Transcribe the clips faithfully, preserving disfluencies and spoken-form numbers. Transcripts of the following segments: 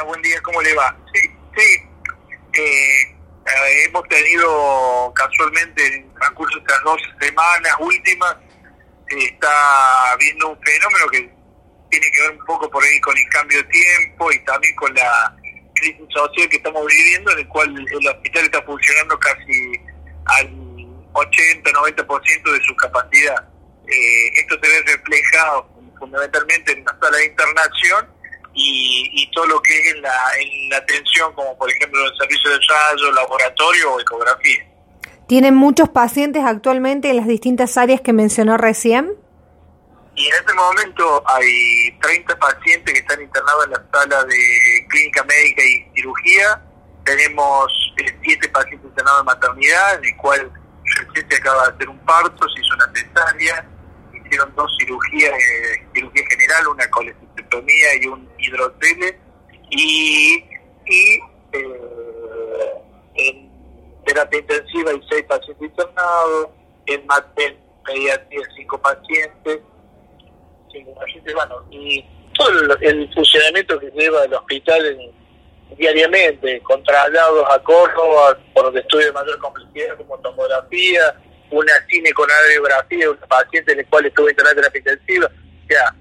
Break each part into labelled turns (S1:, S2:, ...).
S1: buen día, ¿cómo le va? Sí, sí, eh, eh, hemos tenido casualmente en el transcurso de estas dos semanas últimas, eh, está habiendo un fenómeno que tiene que ver un poco por ahí con el cambio de tiempo y también con la crisis social que estamos viviendo, en el cual el hospital está funcionando casi al ochenta noventa por ciento de su capacidad. Eh, esto se ve reflejado fundamentalmente en la sala de internación y, y todo lo que es en la, en la atención, como por ejemplo el servicio de ensayo, laboratorio o ecografía.
S2: ¿Tienen muchos pacientes actualmente en las distintas áreas que mencionó recién?
S1: Y en este momento hay treinta pacientes que están internados en la sala de clínica médica y cirugía. Tenemos siete eh, pacientes internados en maternidad, en el cual recién se acaba de hacer un parto, se hizo una cesárea, hicieron dos cirugías, eh, cirugía general, una colecistectomía y un hidrocele, y, y eh, en terapia intensiva hay seis pacientes internados, en, en pediatría cinco pacientes, cinco pacientes, bueno, y todo el, el funcionamiento que lleva el hospital en, diariamente, con traslados a Córdoba por estudios de mayor complejidad como tomografía, una cineconografía, una paciente en la cual estuvo internada en terapia intensiva. O sea,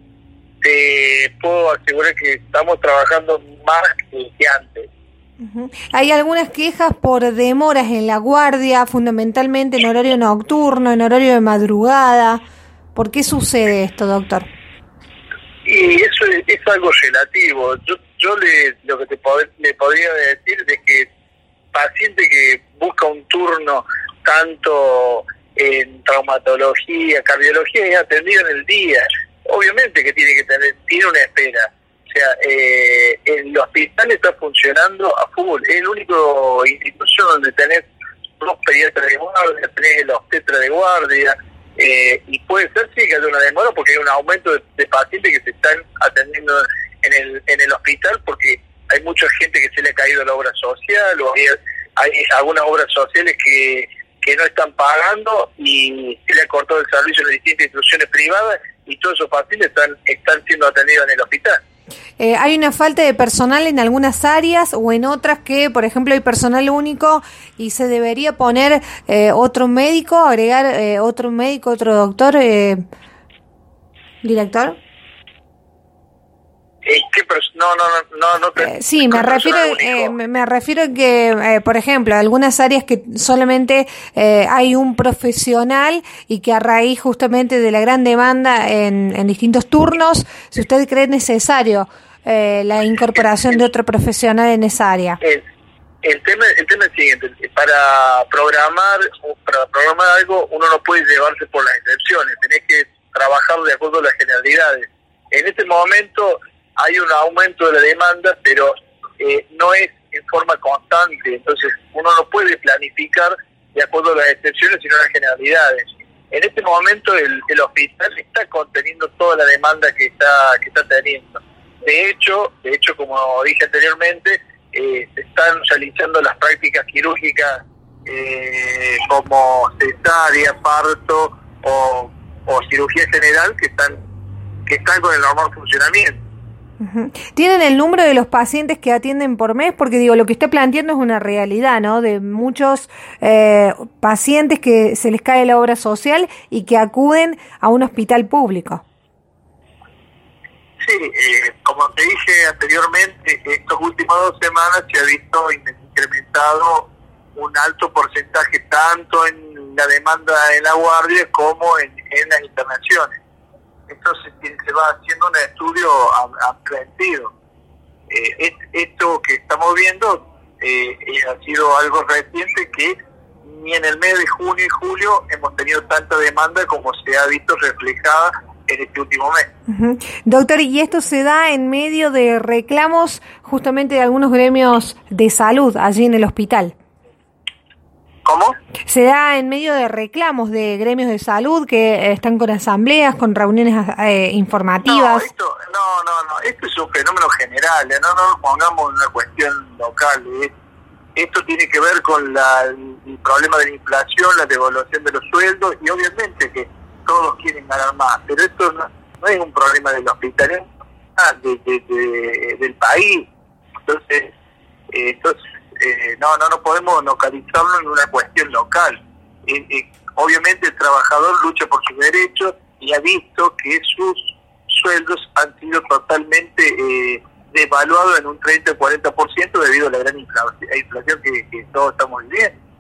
S1: te puedo asegurar que estamos trabajando más que antes.
S2: Uh-huh. Hay algunas quejas por demoras en la guardia, fundamentalmente en horario nocturno, en horario de madrugada. ¿Por qué sucede esto, doctor?
S1: Y eso es, es algo relativo. Yo, yo le, lo que te pod- le podría decir es que paciente que busca un turno tanto en traumatología, cardiología, es atendido en el día. Obviamente que tiene que tener, tiene una espera. O sea, eh, el hospital está funcionando a full. Es el único institución donde tenés dos pediatras de guardia, tenés el obstetra de guardia, eh, y puede ser sí que haya una demora porque hay un aumento de, de pacientes que se están atendiendo en el en el hospital porque hay mucha gente que se le ha caído la obra social o hay, hay algunas obras sociales que que no están pagando y se le ha cortado el servicio en las distintas instituciones privadas y todos esos pacientes están están siendo atendidos en el hospital.
S2: Eh, ¿Hay una falta de personal en algunas áreas o en otras que, por ejemplo, hay personal único y se debería poner eh, otro médico, agregar eh, otro médico, otro doctor, eh, director?
S1: Eh, ¿Qué pers- no, no, no, no, no te,
S2: eh, sí, me refiero, eh, me, me refiero a que, eh, por ejemplo, algunas áreas que solamente eh, hay un profesional y que a raíz justamente de la gran demanda en, en distintos turnos, si usted cree necesario eh, la incorporación de otro profesional en esa área.
S1: El, el tema, el tema es el siguiente: para programar, para programar algo, uno no puede llevarse por las excepciones, tenés que trabajar de acuerdo a las generalidades. En este momento hay un aumento de la demanda, pero eh, no es en forma constante, entonces uno no puede planificar de acuerdo a las excepciones, sino a las generalidades. En este momento el, el hospital está conteniendo toda la demanda que está que está teniendo. De hecho, de hecho como dije anteriormente, eh, se están realizando las prácticas quirúrgicas eh, como cesárea, parto o, o cirugía general que están que están con el normal funcionamiento.
S2: ¿Tienen el número de los pacientes que atienden por mes? Porque digo, lo que está planteando es una realidad, ¿no? De muchos eh, pacientes que se les cae la obra social y que acuden a un hospital público.
S1: Sí, eh, como te dije anteriormente, estas últimas dos semanas se ha visto incrementado un alto porcentaje tanto en la demanda en la guardia como en, en las internaciones. Entonces se va haciendo un estudio amplio. Eh, esto que estamos viendo eh, ha sido algo reciente que ni en el mes de junio y julio hemos tenido tanta demanda como se ha visto reflejada en este último mes.
S2: Uh-huh. Doctor, ¿y esto se da en medio de reclamos justamente de algunos gremios de salud allí en el hospital?
S1: ¿Cómo?
S2: Se da en medio de reclamos de gremios de salud que eh, están con asambleas, con reuniones eh, informativas.
S1: No, esto, no, no, no, esto es un fenómeno general, ¿eh? no, no nos pongamos en una cuestión local. ¿eh? Esto tiene que ver con la, el problema de la inflación, la devaluación de los sueldos y obviamente que todos quieren ganar más, pero esto no, no es un problema del hospital, es de, de, de, del país. Entonces, eh, entonces eh, no, no, no podemos localizarlo en una cuestión local. Eh, eh, obviamente el trabajador lucha por sus derechos y ha visto que sus sueldos han sido totalmente eh, devaluados en un treinta o cuarenta por ciento debido a la gran inflación, inflación que, que todos estamos viviendo.